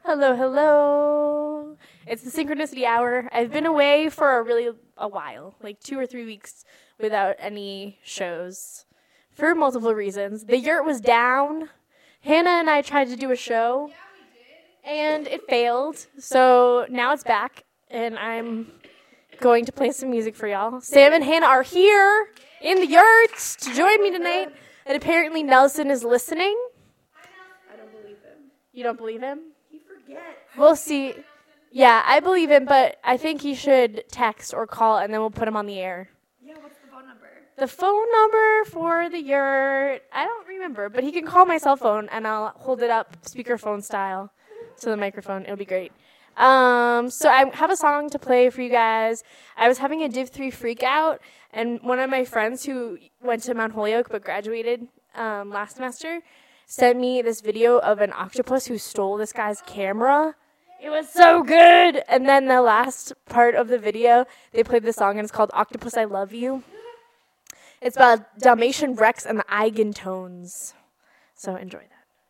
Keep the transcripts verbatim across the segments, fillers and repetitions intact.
Hello, hello. It's the Synchronicity Hour. I've been away for a really a while, like two or three weeks without any shows for multiple reasons. The yurt was down. Hannah and I tried to do a show, and it failed. So now it's back, and I'm going to play some music for y'all. Sam and Hannah are here in the yurt to join me tonight, and apparently Nelson is listening. I don't believe him. You don't believe him? He forgets. We'll see. Yeah, I believe him, but I think he should text or call, and then we'll put him on the air. Yeah, what's the phone number? The phone number for the yurt, I don't remember, but he can call my cell phone, and I'll hold it up speakerphone style to the microphone. It'll be great. Um, so I have a song to play for you guys. I was having a Div three freak out, and one of my friends who went to Mount Holyoke but graduated um, last semester sent me this video of an octopus who stole this guy's camera. It was so good. And then the last part of the video, they played the song, and it's called Octopus I Love You. It's about Dalmatian Rex and the Eigentones. So enjoy that.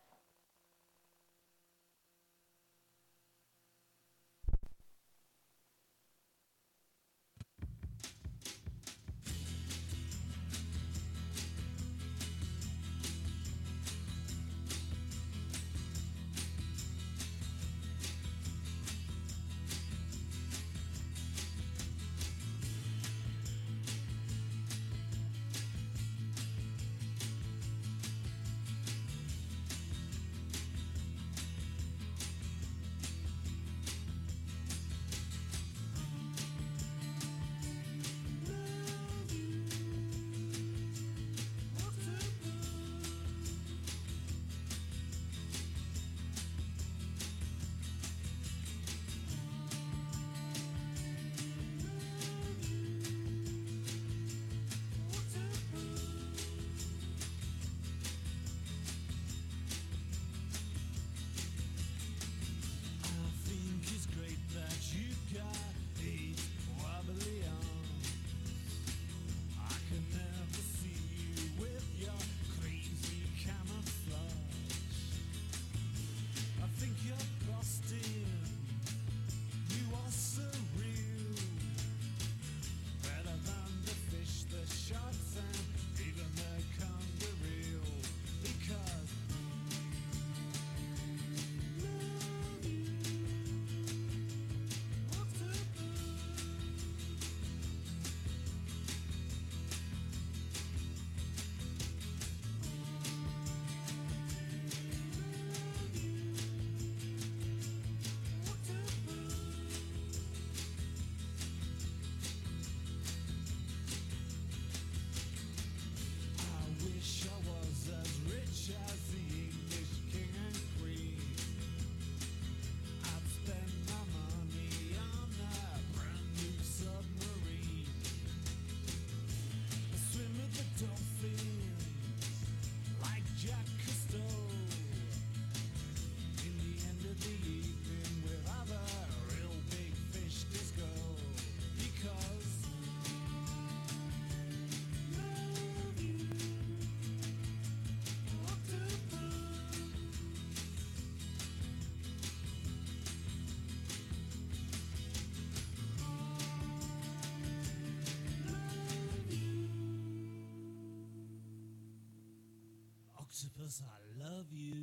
Octopus, I love you.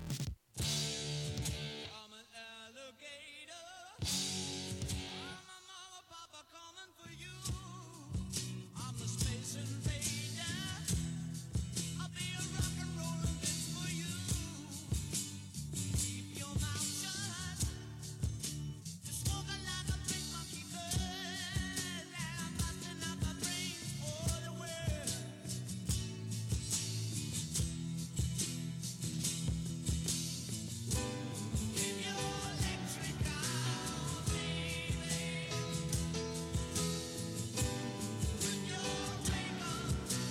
I'm an alligator. I'm a mama, papa coming for you. I'm the space invader. I'll be a rock and rollin' bitch for you. Keep your mouth shut. You're smoking like a big monkey bird. I'm busting up my brains for the world. Keep your electric on, baby. Put your ring on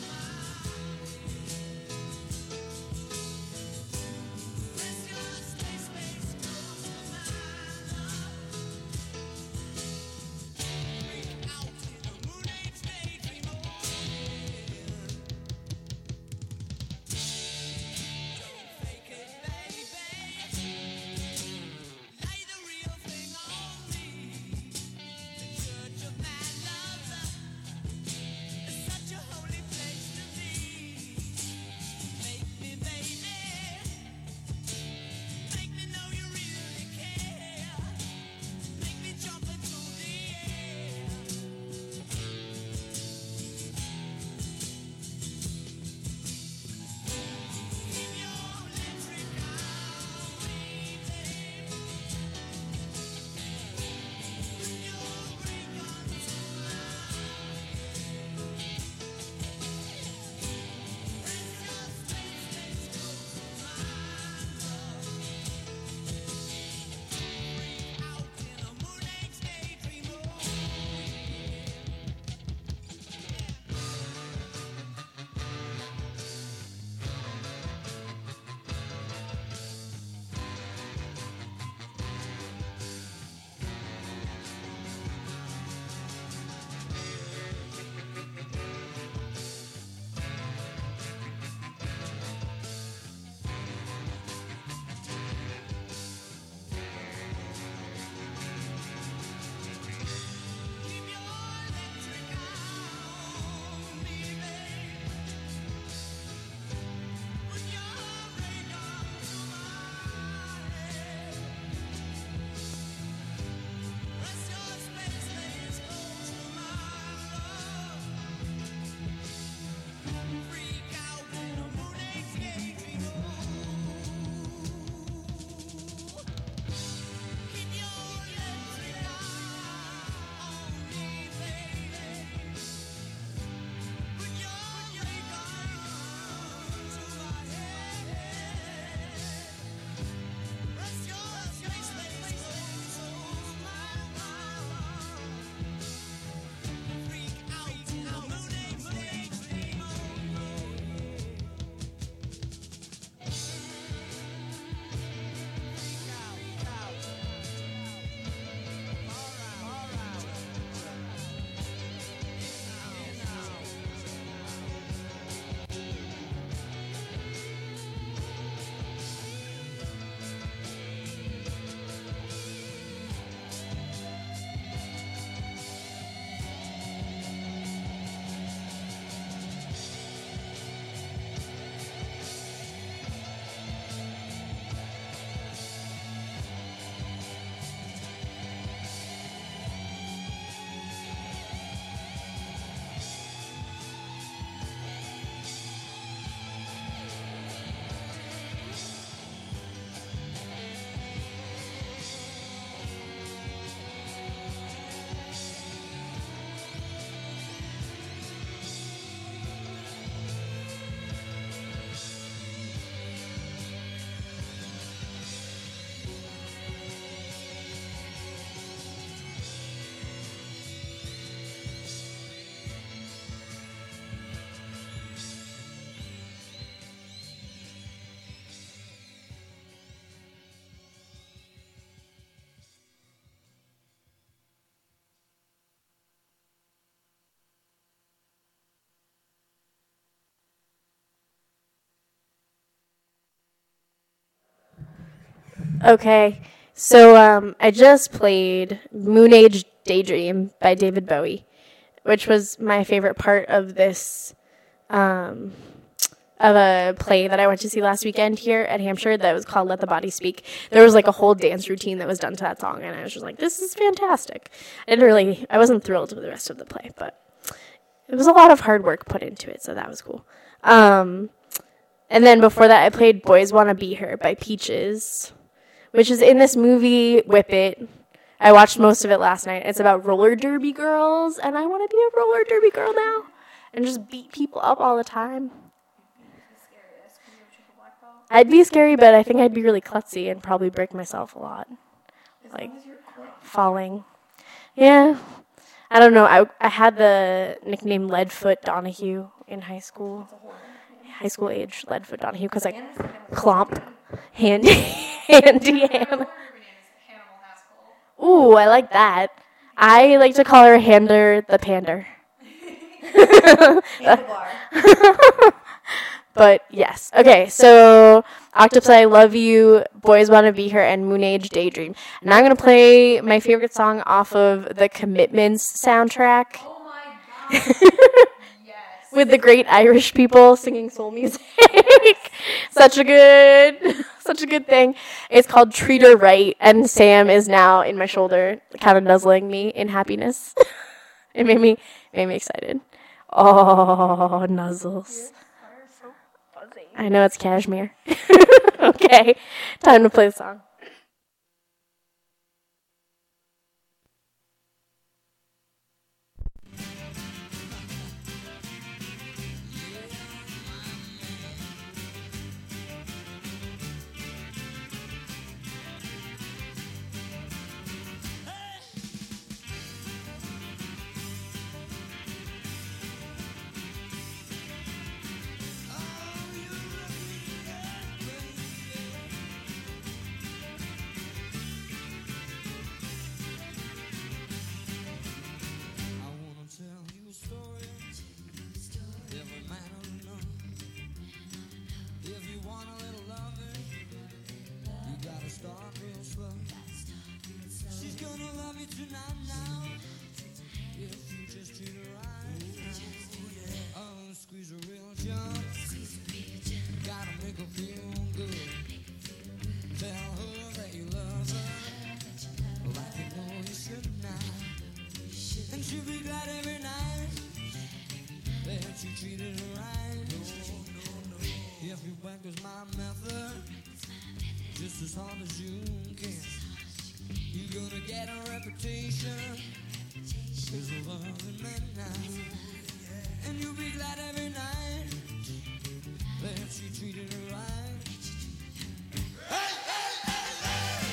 tonight. Press your space base close to mine, love. Freak out in a moon age daydream, oh yeah. Don't fake it, baby. Lay the real thing on me. The church of mad love is such a holy place to be. Make me, baby. Make me know you really care. Make me jump into the air. Keep your electric on me, baby. Put your ring on tonight. Press your space base close to mine, love. Freak out in a moon age daydream, oh keep your electric on me, baby. Put your ring on tonight. Press your space base close to mine, love. Freak out in a moon age daydream, oh. Keep your electric on me, baby. Put your ring on to my head. Press your space base close to mine, love. Freak out in a moon age daydream, oh. Freak out, out. All right, all right. Okay, so um, I just played Moon Age Daydream by David Bowie, which was my favorite part of this um, of a play that I went to see last weekend here at Hampshire that was called Let the Body Speak. There was like a whole dance routine that was done to that song, and I was just like, this is fantastic. I didn't really, I wasn't thrilled with the rest of the play, but it was a lot of hard work put into it, so that was cool. Um, and then before that, I played Boys Wanna Be Her by Peaches, which is in this movie, Whip It. I watched most of it last night. It's about roller derby girls, and I want to be a roller derby girl now and just beat people up all the time. I'd be scary, but I think I'd be really klutzy and probably break myself a lot. Like, falling. Yeah. I don't know. I, I had the nickname Leadfoot Donahue in high school. High school age, Leadfoot Donahue, because I clomp. Handy. Handy Hannah. Ooh, I like that. I like to call her Hander the Pander. But yes. Okay, so Octopussy, I Love You, Boys Wanna Be Her, and Moon Age Daydream. And now I'm going to play my favorite song off of the Commitments soundtrack. Oh my god. Yes. With the great Irish people singing soul music. Such a good, such a good thing. It's called Treat Her Right, and Sam is now in my shoulder, kind of nuzzling me in happiness. It made me, made me excited. Oh, nuzzles. I know it's cashmere. Okay, time to play the song. Just as hard as you can. You're gonna get a reputation as a loving man now. And you'll be glad every night that she treated her right. Hey, hey, hey, hey!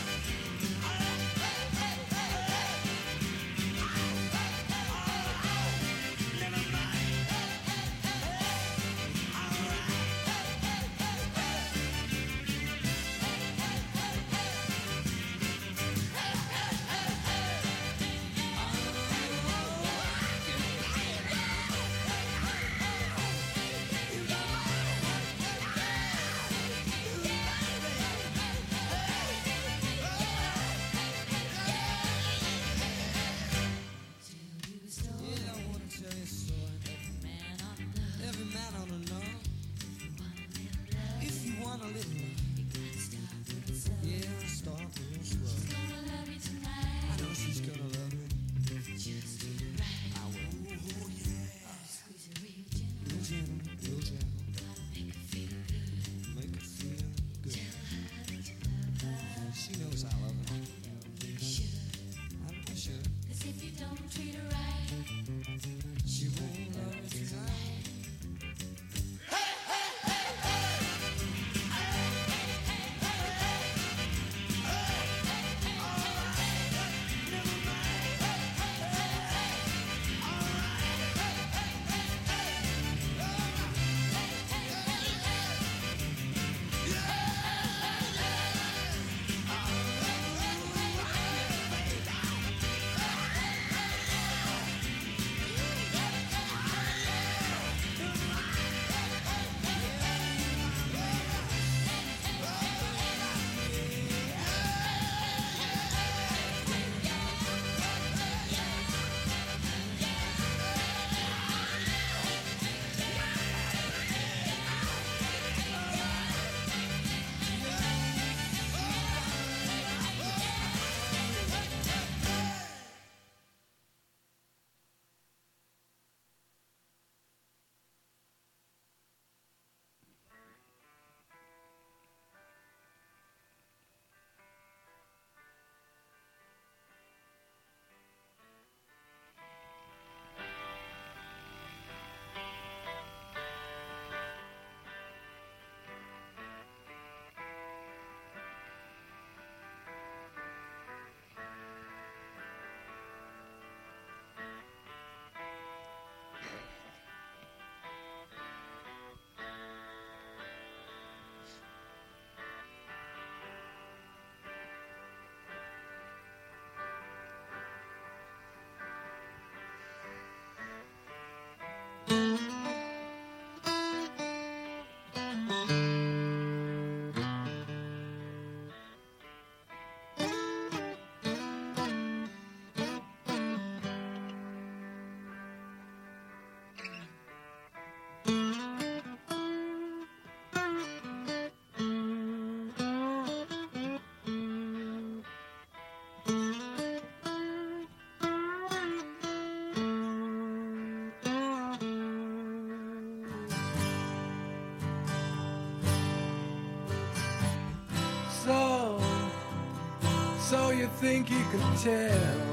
or you think you can tell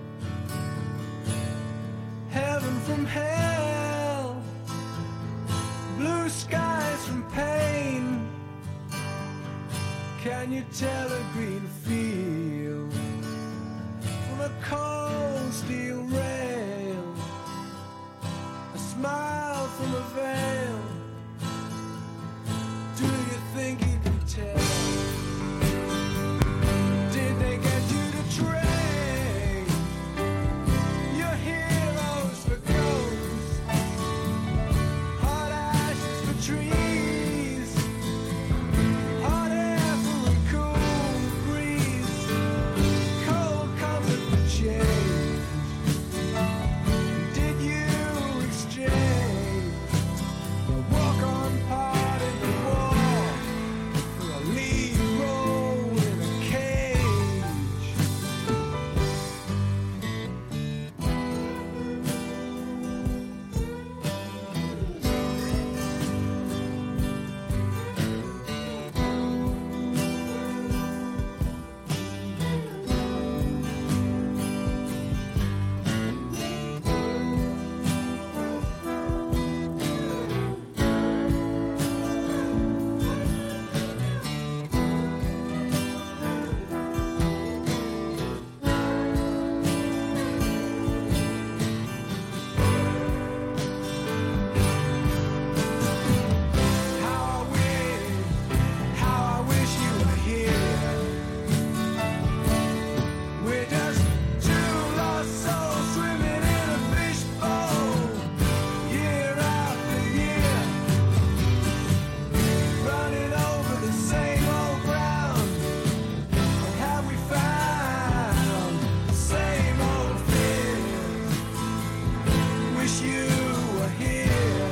heaven from hell, blue skies from pain. Can you tell a green field from a cold steel rail, a smile from a veil? Do you think you can tell? Did they get you to trade your heroes for ghosts, hot ashes for trees, hot air for a cool breeze, cold comfort for change? Did you exchange a walk-on part in the war for a lead role in a cage? How I wish, how I wish you were here. We're just two lost souls swimming in a fishbowl, year after year, running over the same old ground. But have we found the same old fears? Wish you were here.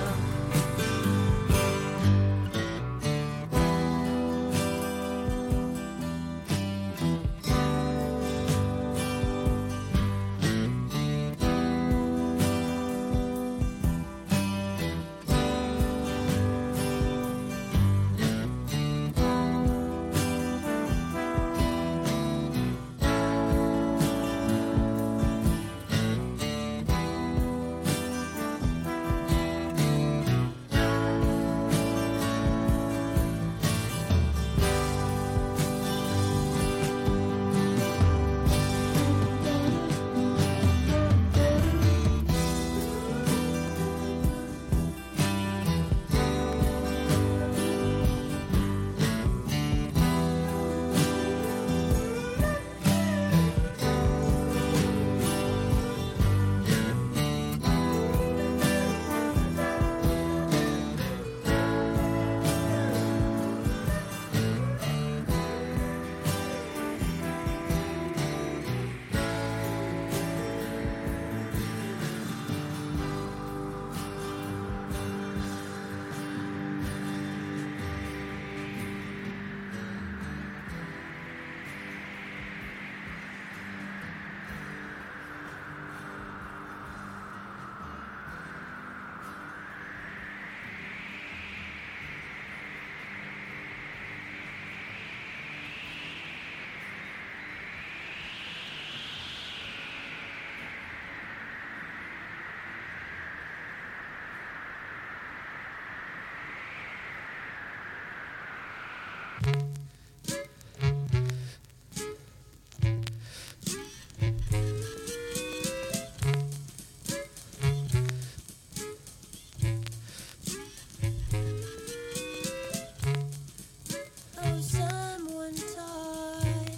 Oh, someone taught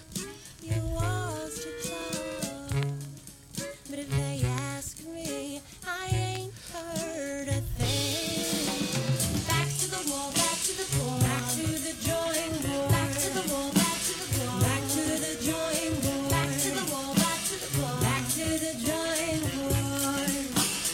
you walls to talk, but if they ask me, I ain't heard a thing. Back to the wall, back to the floor, back to the drawing board. Back to the wall, back to the floor, back to the drawing board. Back to the wall, back to the floor, back to the drawing board.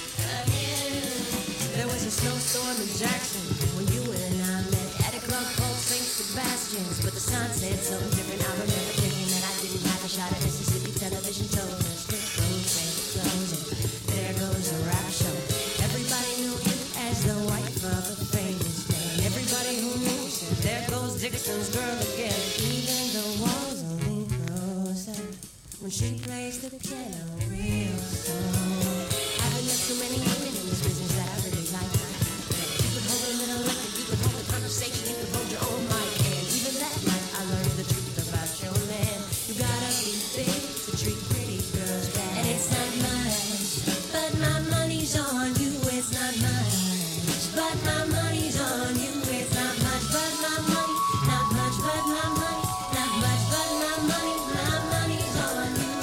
Again. There was a snowstorm in Jackson when you and I met at a club called Saint Sebastian's, but the sign said something different. I remember thinking that I didn't have a shot at Mississippi television told us this goes and goes and there goes a rap show. Everybody knew you as the wife of a famous man. Everybody who knew said there goes Dixon's girl again. Even the walls only grows she plays the piano real slow. I've met so many women in this business that I really like. You could hold a little record, you could hold a conversation, you could hold your own mic, and even that night I learned the truth about your man. You gotta be big to treat pretty girls bad. And it's not much, but my money's on you. It's not much, but my money's on you. It's not much, but my money, not much, but my money, not much, but my money, my money's on you.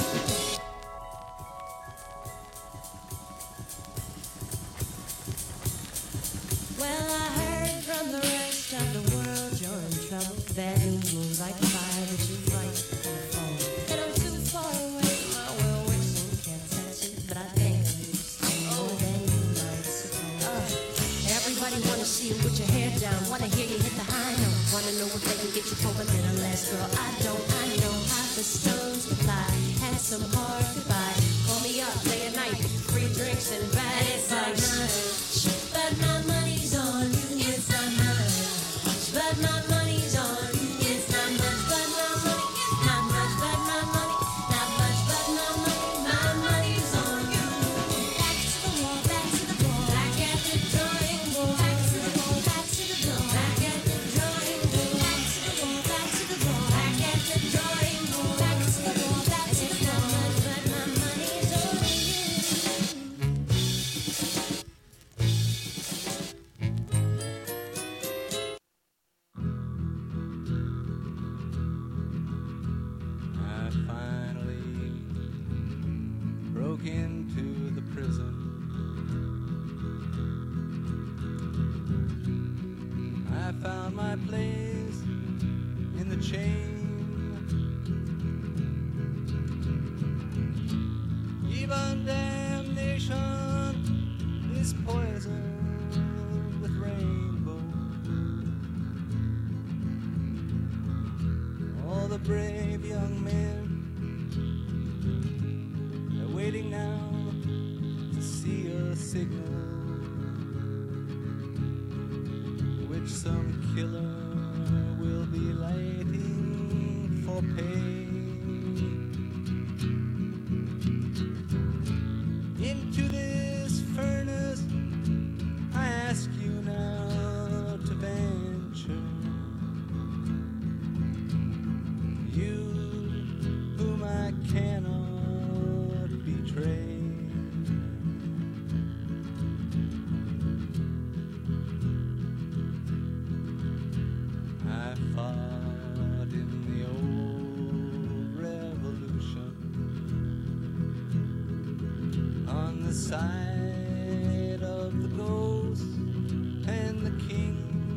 Well, I heard from the rest of the world you're in trouble. Bad news moves like fire that you fight on the phone. And I'm too far away, my well wishing can't touch it, but I think you still more than you might suppose. Uh, everybody wanna see you put your hair down, wanna hear you hit the high note, wanna know if they can get you for a little less. Girl, I don't, I know how the stones fly. Had some hard goodbye. Call me up day and night, free drinks and bad advice. But my money's on you. It's not much, but my money's on you. It's not much, but my money, not much, but my money, not much, but my money, my money's on you. Back to the wall, back to the wall, back at the drawing board. Back to the wall, back to the wall, back at the drawing board. Back to the wall, back to the wall, back at the drawing board. Back to the wall, back to the wall, but my money's on you. I finally broke into the prison. I found my place in the chain. Even damnation is poisoned with rainbow. All the brave young men are waiting now to see a signal which some killer will be lighting for pay. Into this furnace I ask you now to venture. You whom I cannot betray. I fought in the old revolution on the side of the ghost and the king.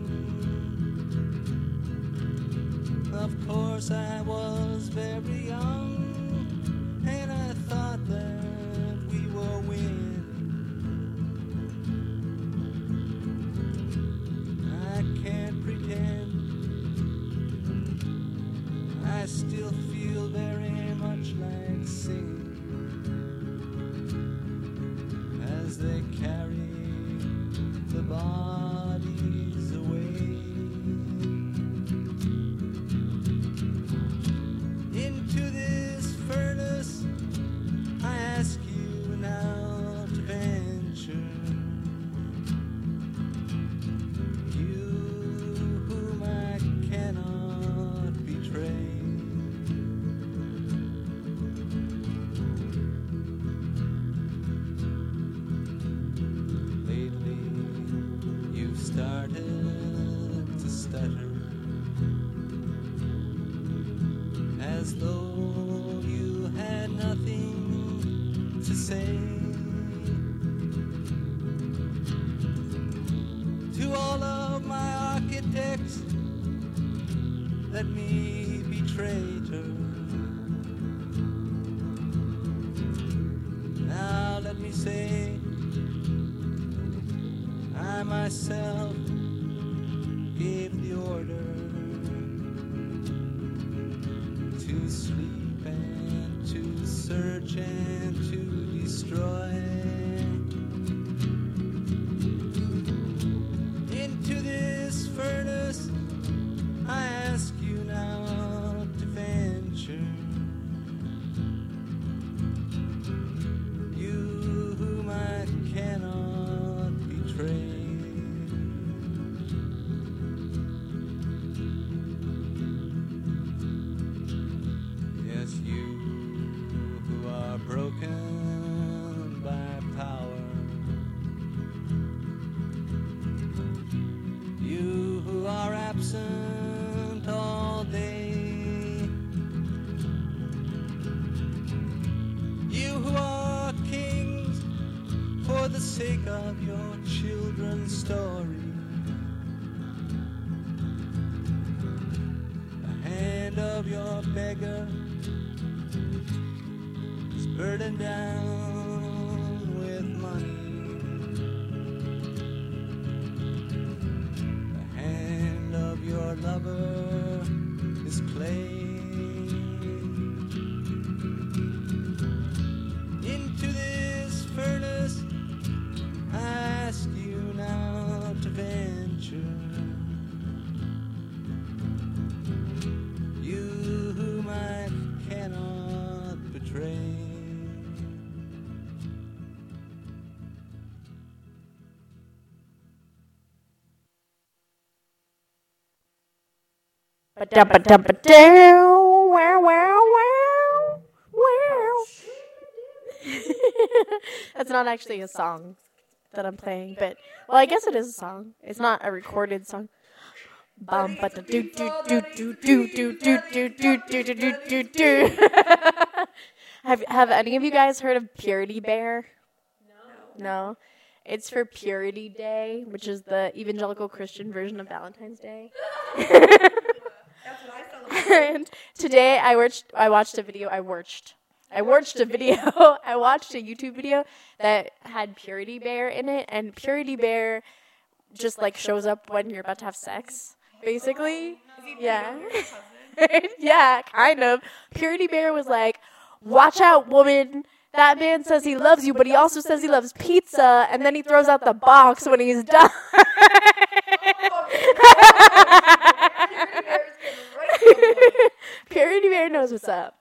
Of course I was very young, and I thought that we were winning. I can't pretend, I still feel very much like singing as they carry the bodies away. Into this furnace I ask you now to venture. You whom I cannot betray. Lately you've started to stutter, as though you had nothing to say. To all of my architects, let me be traitor. Now let me say, I myself gave the order to sleep and to search and to destroy. Into this furnace I ask you now to venture. sake of your children's story. The hand of your beggar is burdened down with money. The hand of your lover is clay. Into this furnace I ask you now to venture. You whom I cannot betray. Ba-dum-ba-dum-ba-dow. Wow, wow, wow. Wow. That's not actually a song that I'm playing, but well, I guess it is a song. It's not a recorded song. Bum ba da do do do do do do do do do do do do do do. Have have any of you guys heard of Purity Bear? No. No. It's for Purity Day, which is the evangelical Christian version of Valentine's Day. That's what I celebrate. And today I watched I watched a video I watched I watched a video I watched a YouTube video that had Purity Bear in it, and Purity Bear just like shows up when you're about to have sex, basically. Yeah. Yeah, kind of. Purity Bear was like, "Watch out, woman. That man says he loves you, but he also says he loves pizza, and then he throws out the box when he's done." Purity Bear knows what's up.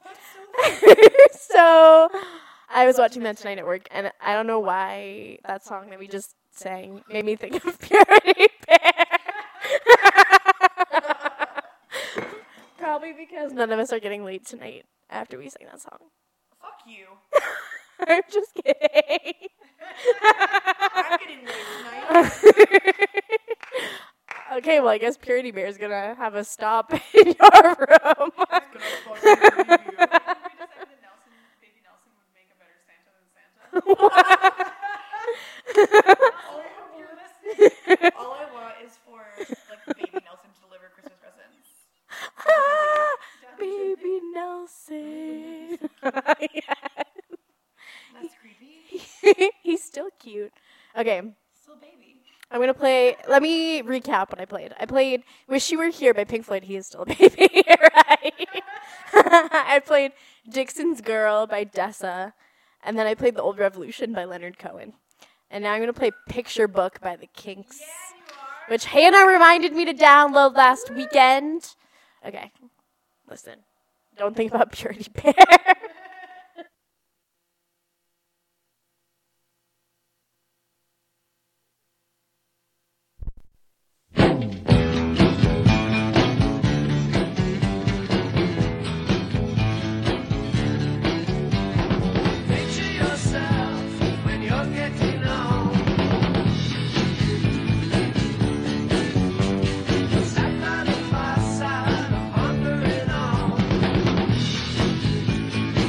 So I was watching that tonight at work, and I don't know why that song that we just sang made me think of Purity Bear. Probably because none of us are getting laid tonight after we sing that song. Fuck you. I'm just kidding. I'm getting laid tonight. Okay, well, I guess Purity Bear is gonna have a stop in your room. Gonna fucking leave you. We decided that Nelson, baby Nelson, would make a better Santa than Santa. All I hope you're listening. All I want is for like baby Nelson to deliver Christmas presents. Ah, baby Nelson. Yeah. That's creepy. He's still cute. Okay, Still baby. I'm gonna play. Let me recap what I played. I played "Wish You Were Here" by Pink Floyd. He is still a baby, right? I played "Dixon's Girl" by Dessa, and then I played "The Old Revolution" by Leonard Cohen. And now I'm gonna play "Picture Book" by the Kinks, which Hannah reminded me to download last weekend. Okay, listen. Don't think about Purity Bear. Picture yourself when you're getting on. Sat by the fireside, pondering on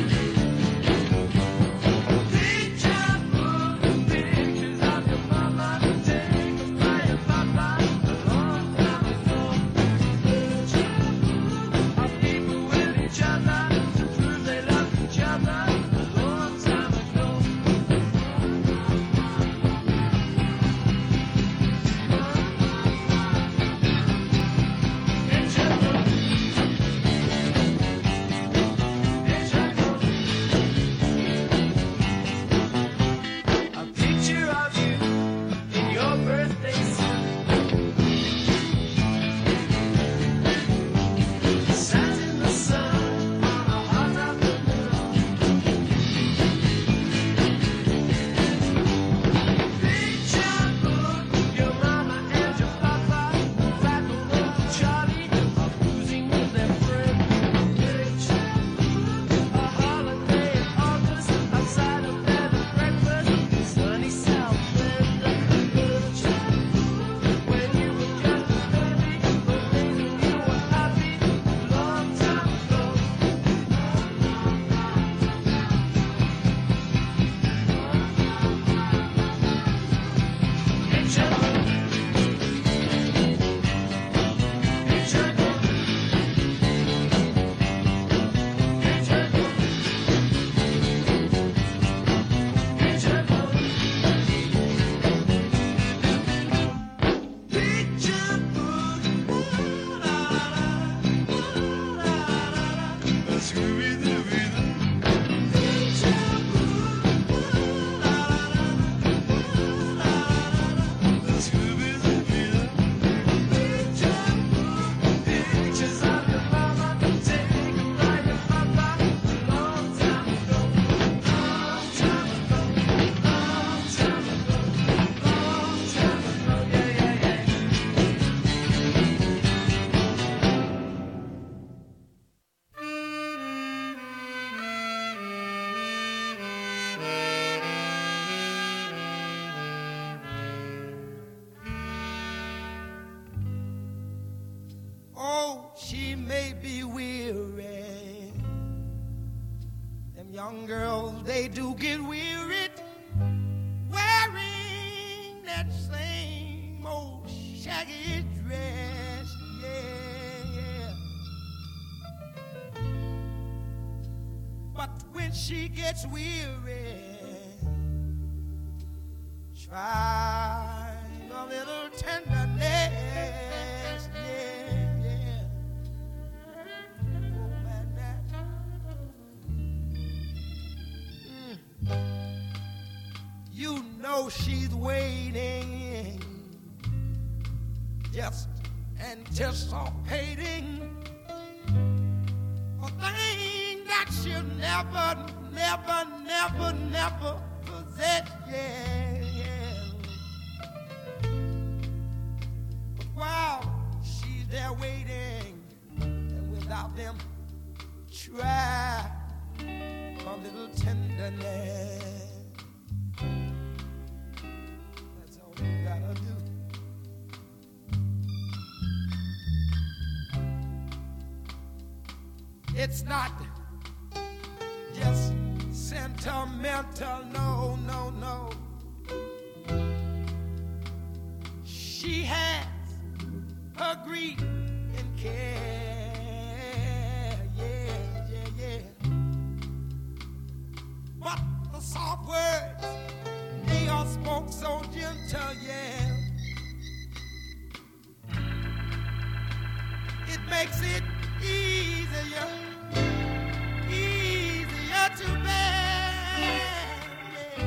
be weary. Them young girls, they do get wearied wearing that same old shaggy dress. Yeah, yeah. But when she gets weary, try a little tenderness. Yeah, yeah. Oh, man, man. Mm. You know she's waiting, just anticipating a thing that she'll never, never, never, never possess. Yeah, yeah. But while she's there waiting, and without them, try a little tenderness. That's all you gotta do. It's not just sentimental, no, no, no. She has her grief and care, yeah, yeah, yeah. But the soft words, they all spoke so gentle, yeah. It makes it easier, easier to bear. Yeah.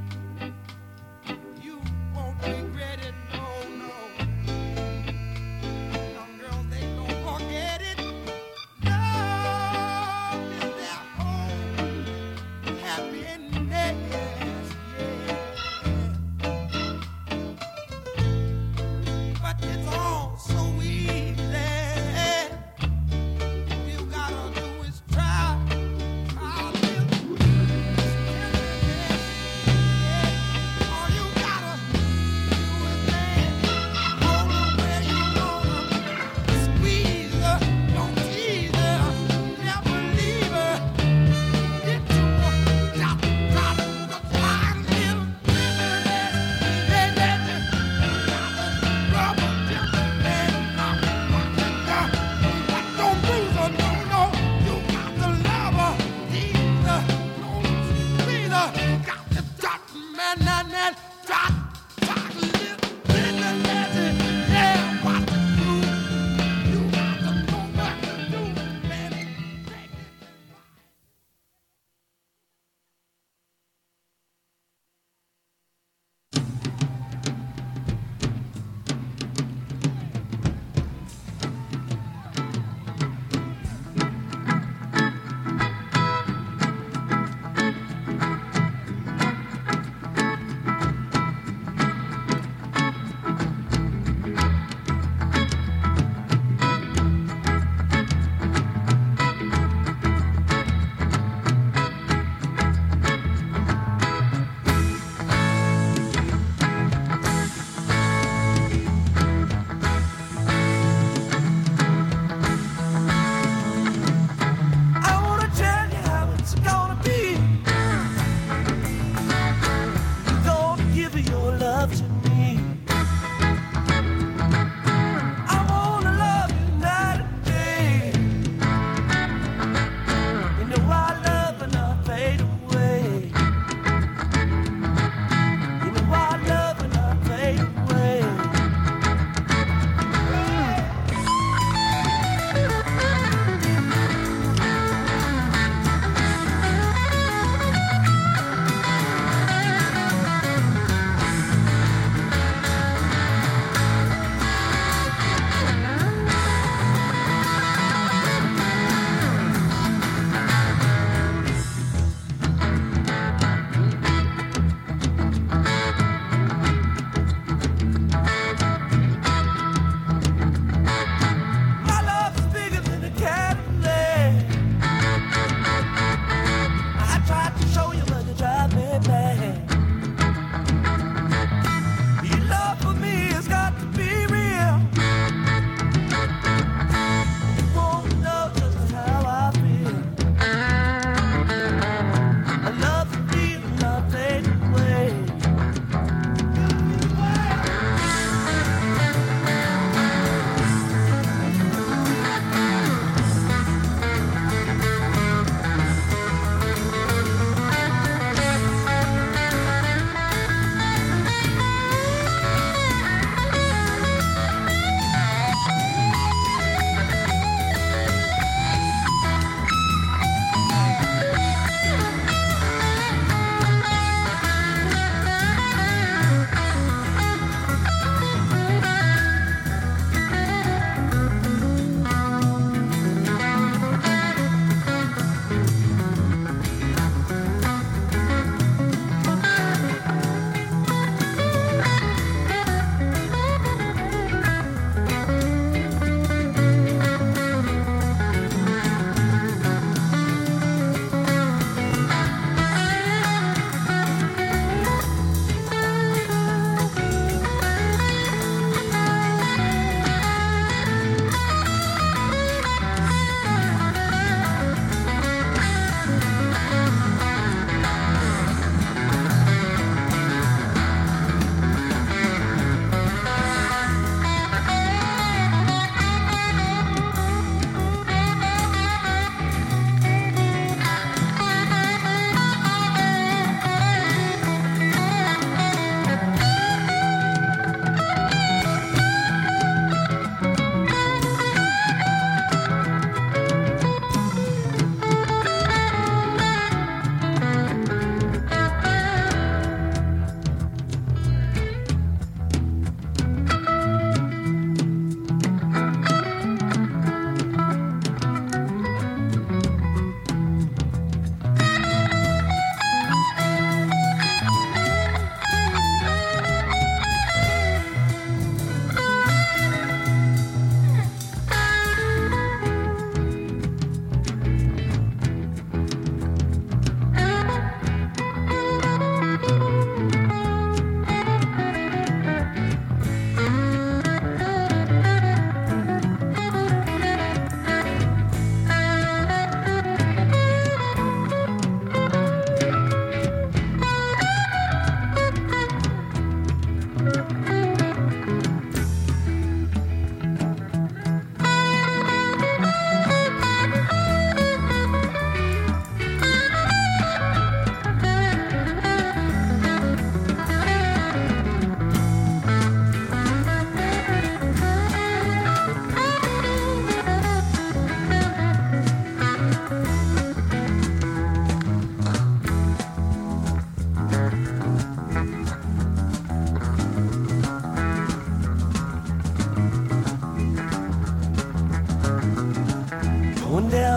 You won't regret it, no, no. Young girls, they don't forget it. Love is their home, happiness, yeah. But it's all so easy. You gotta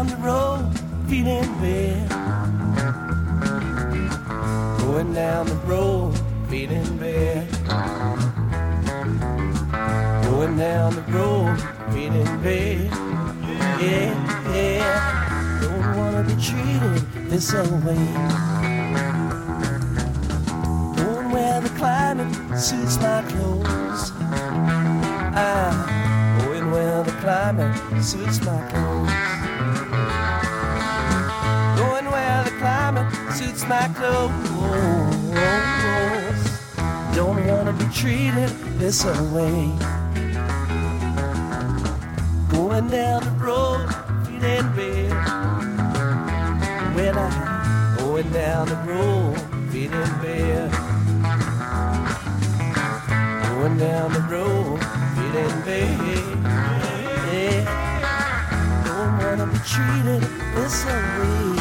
the road, feet in bed. Going down the road, feet in bed. Going down the road, feet in bed. Yeah, yeah. Don't wanna be treated this way. Going where the climate suits my clothes. I'm going where the climate suits my clothes. Going where the climate suits my clothes. Don't wanna be treated this way. Going down the road, feet in bed. When I'm going down the road, feet in bed. Going down the road, feet in bed. Yeah. Don't wanna be treated this way.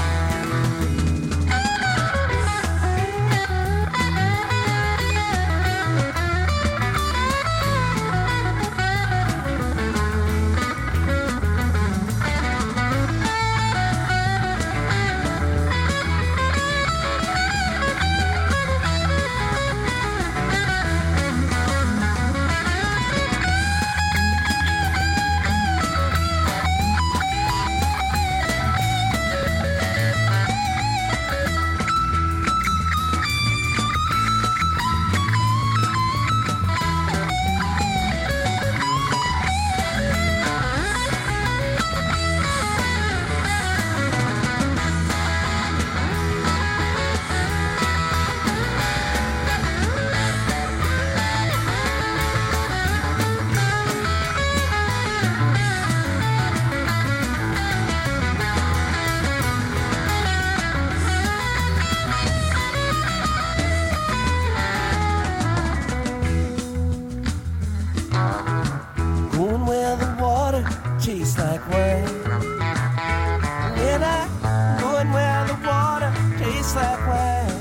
Tastes like wine. When I going where the water tastes like wine.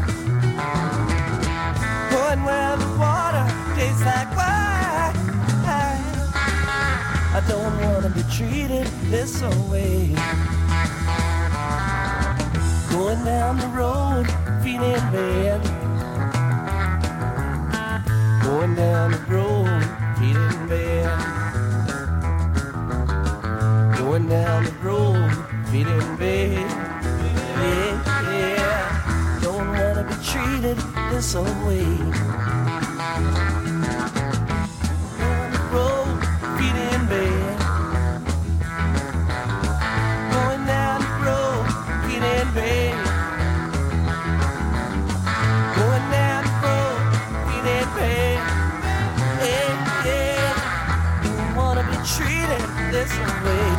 Going where the water tastes like wine. I don't wanna be treated this way. Going down the road, feet in bed. Going down the road, feet in bed. Going down the road, feet in bed. Yeah, yeah. Don't wanna be treated this way. Down the road, feet in bed. Going down the road, feet in bed. Going down the road, feet in bed. Yeah, yeah. Don't wanna be treated this way.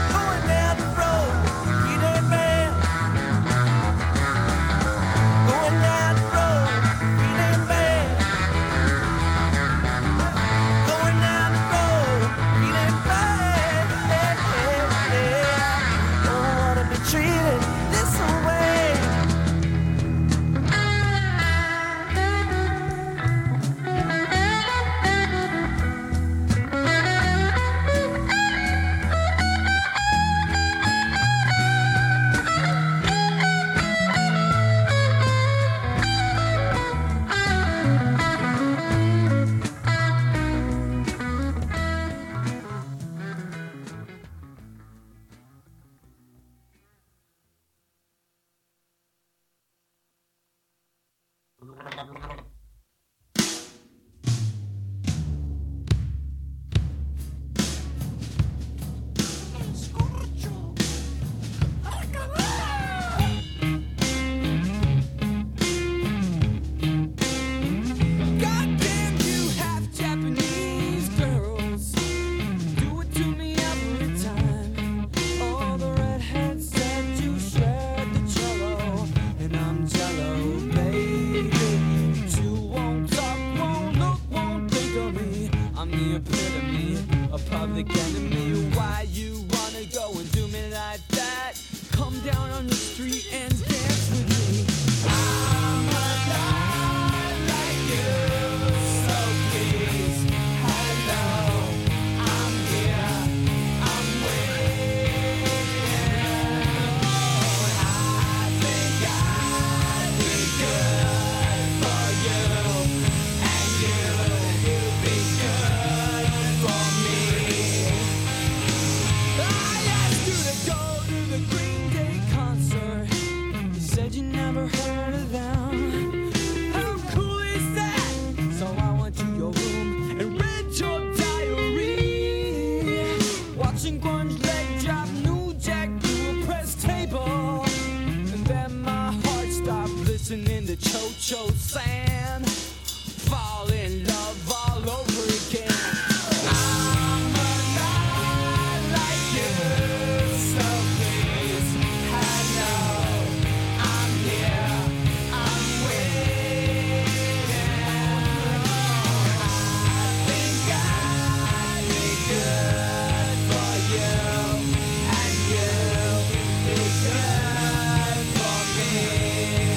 Going Smashing grunge leg drop, new jack to a press table. And then my heart stopped listening to Cho-Cho Sand. Fall in love all over again. I'm alive like you, so please, hello, I'm here, I'm waiting. I think I'd be good for you, and you'll be good for me.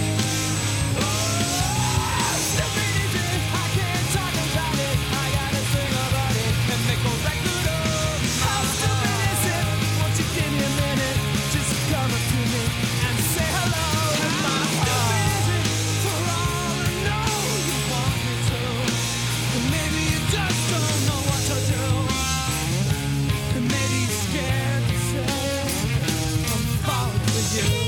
Oh, stupidity, I can't talk about it. I gotta sing about it and make a record of. How stupid is it? Won't you give me a minute? Just come up to me and say hello to my heart. For all I know, you want me to. And maybe you just don't know what to do. And maybe you're scared to say I'm falling for you.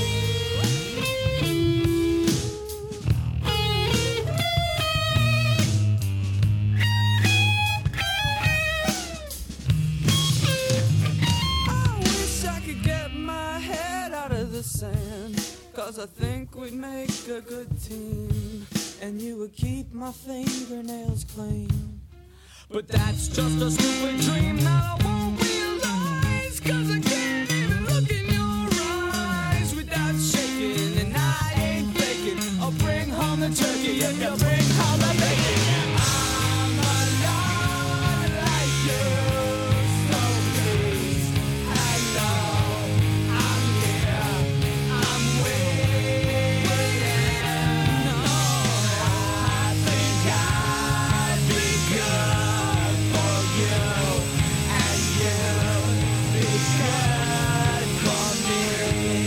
I wish I could get my head out of the sand. Cause I think we'd make a good team. And you would keep my fingernails clean. But that's just a stupid dream that I won't realize. Cause I can't even look in your eyes without shaking. And I ain't faking. I'll bring home the turkey if you bring home the bacon. I'm alive like you, so please, hello, I'm here, I'm waiting. No, I think I'd be good for you, and you'll be good for me.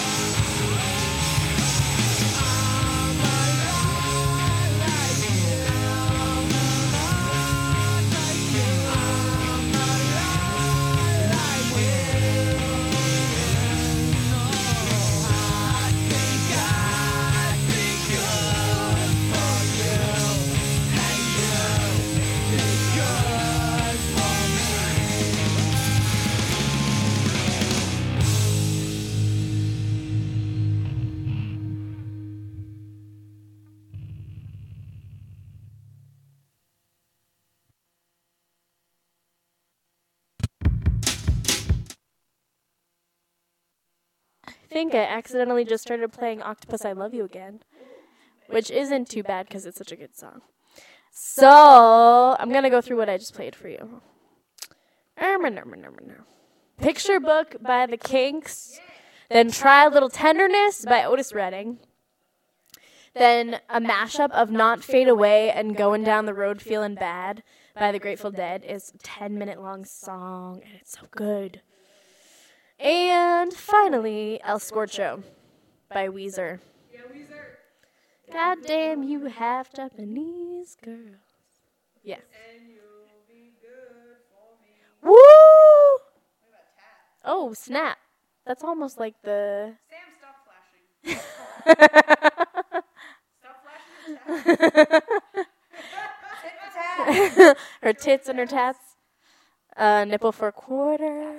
I'm alive like you, I'm alive like you, I'm alive like you. No, I think I'd be good for you, and you'll be good for me. I think I accidentally just started playing Octopus I Love You Again, which isn't too bad because it's such a good song. So, I'm going to go through what I just played for you. Picture Book by The Kinks. Then Try a Little Tenderness by Otis Redding. Then a mashup of Not Fade Away and Going Down the Road Feeling Bad by The Grateful Dead. It's a ten minute long song and it's so good. And finally, El Scorcho by Weezer. Yeah, Weezer. God damn you half Japanese girls. Yeah. And you'll be good for me. Woo! What about Tat? Oh, snap. That's almost like the... Sam, stop flashing. Stop flashing your tat. Tit for tat. her tits and her tats. Uh, nipple for a quarter.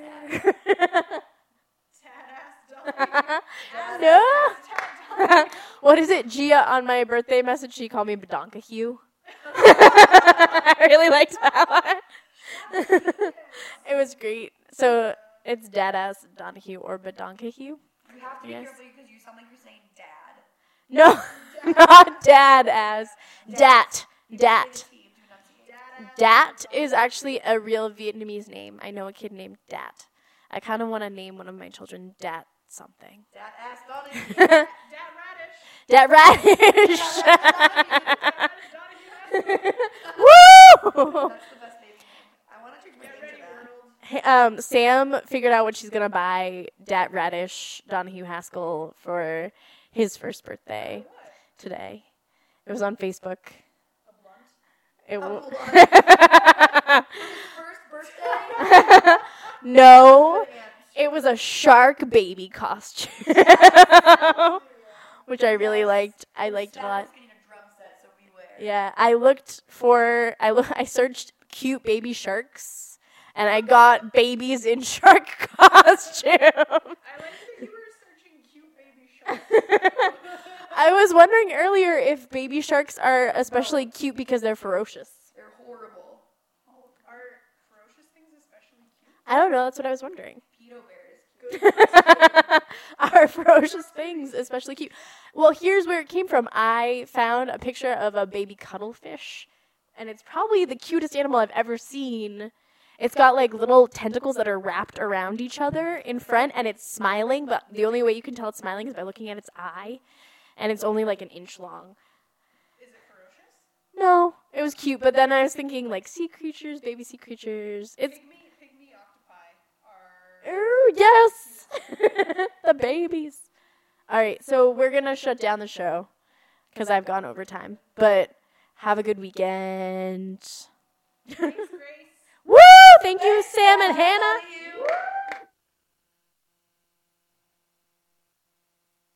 Tat ass dolly. No! What is it? Gia, on my birthday message, she called me Badonka Hugh. I really liked that one. It was great. So it's Dadass Donahue or Badonka Hugh. You have to be Yes. careful because you sound like you're saying dad. No, not dad as. Dat. Dat. T, do enunciate. Dat is actually a real Vietnamese name. I know a kid named Dat. I kind of want to name one of my children Dat something. Dad ass Donnie. Dat radish. Dat Radish. Donahue. Woo! That's the best baby name. I want to change my name Ready, to that. world. Hey, Um, Sam figured out what she's gonna buy Dat Radish Donahue Haskell for his first birthday today. It was on Facebook. It w- First birthday. no, it was a shark baby costume, which I really liked. I liked it a lot. Dad's getting a drum set, so beware. Yeah, I looked for I lo- I searched cute baby sharks, and I got babies in shark costume. I like that you were searching cute baby sharks. I was wondering earlier if baby sharks are especially cute because they're ferocious. They're horrible. Are ferocious things especially cute? I don't know. That's what I was wondering. Pedo bears. Are ferocious things especially cute? Well, here's where it came from. I found a picture of a baby cuttlefish, and it's probably the cutest animal I've ever seen. It's got like little tentacles that are wrapped around each other in front, and it's smiling, but the only way you can tell it's smiling is by looking at its eye, and it's only like an inch long. Is it ferocious? No, it was cute, but then I was thinking like sea creatures, baby sea creatures. It's Pygmy, pygmy octopi are. Ooh, yes, the babies. All right, so we're gonna shut down the show because I've gone over time. But have a good weekend. Thanks, Grace. Woo! Thank you, Sam and Hannah.